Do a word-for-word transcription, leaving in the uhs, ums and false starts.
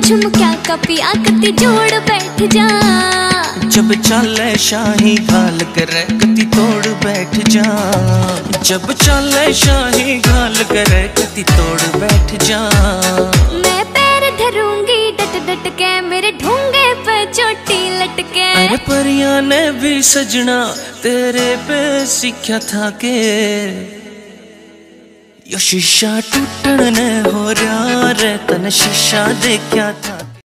झुमक्या का पिया कति जोड़ बैठ जा। जब चाले शाही घाल करे कति तोड़ बैठ जा। जब चाले शाही घाल करे कति तोड़ बैठ जा। मैं पैर धरूंगी डट डट के मेरे ढूंगे पे चोटी लटके। अरे परियां ने भी सजना तेरे पे सीखा था के यो शीशा टूटने हो रहा रे तन शीशा देखा था।